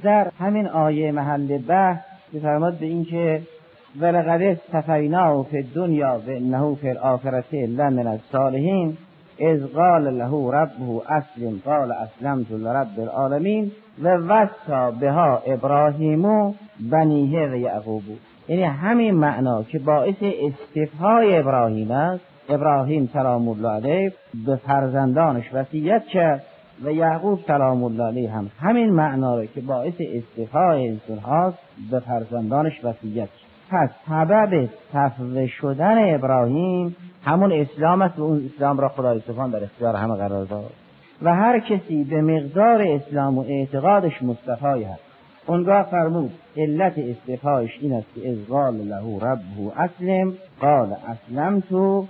در همین آیه محل بحث فرمود به این که ولقد استفیناه فی الدنیا و انه فی الاخرة لمن الصالحین اذ قال له ربه اسلم قال اسلمت لرب العالمین و وصى بها ابراهیم بنیه و یعقوب. یعنی همین معنا که باعث استفهای ابراهیم است، ابراهیم سلام الله علیه به فرزندانش وصیت کرد و یعقوب سلام الله علیه هم همین معنا رو که باعث استفهای انسان هاست به فرزندانش وصیت کرد. پس سبب صفوه شدن ابراهیم همون اسلام است و اون اسلام را خدای سبحان در اختیار همه قرار داد و هر کسی به مقدار اسلام و اعتقادش مصطفی هست. اونگاه فرمود علت استفایش این است که اذ قال له ربه اسلم قال اسلمت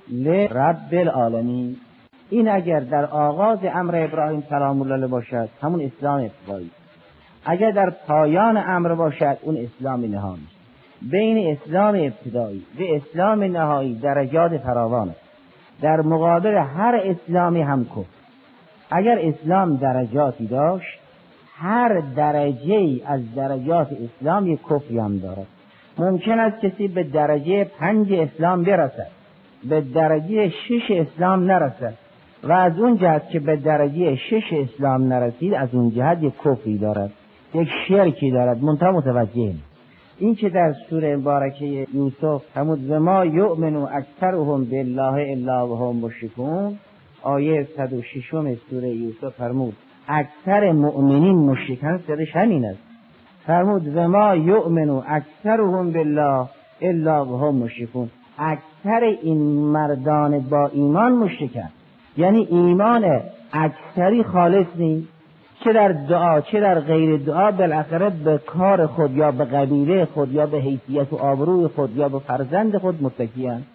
لرب العالمین. این اگر در آغاز امر ابراهیم سلام الله علیه باشد همون اسلام ابتدایی، اگر در پایان امر باشد اون اسلام نهایی. بین اسلام ابتدایی و اسلام نهایی درجات فراوان است. در مقابل هر اسلامی هم کفر. اگر اسلام درجاتی داشت، هر درجه از درجات اسلام یک کفری هم دارد. ممکن است کسی به درجه 5 اسلام برسد، به درجه 6 اسلام نرسد و از اون جهت که به درجه 6 اسلام نرسید از اون جهت یک کفری دارد، یک شرکی دارد، منتها متوجه. این که در سوره مبارکه یوسف فرمود و ما یؤمن اکثرهم بالله الا وهم مشرکون، آیه 106 سوره یوسف فرمود اکثر مؤمنین مشرکان، سرش همین است. فرمود و ما یؤمن اکثرهم بالله الا وهم مشرکون، اکثر این مردان با ایمان مشرکان، یعنی ایمان اکثری خالص نیست، چه در دعا چه در غیر دعا بالاخره به کار خود یا به قبیله خود یا به حیثیت و آبروی خود یا به فرزند خود متکیان.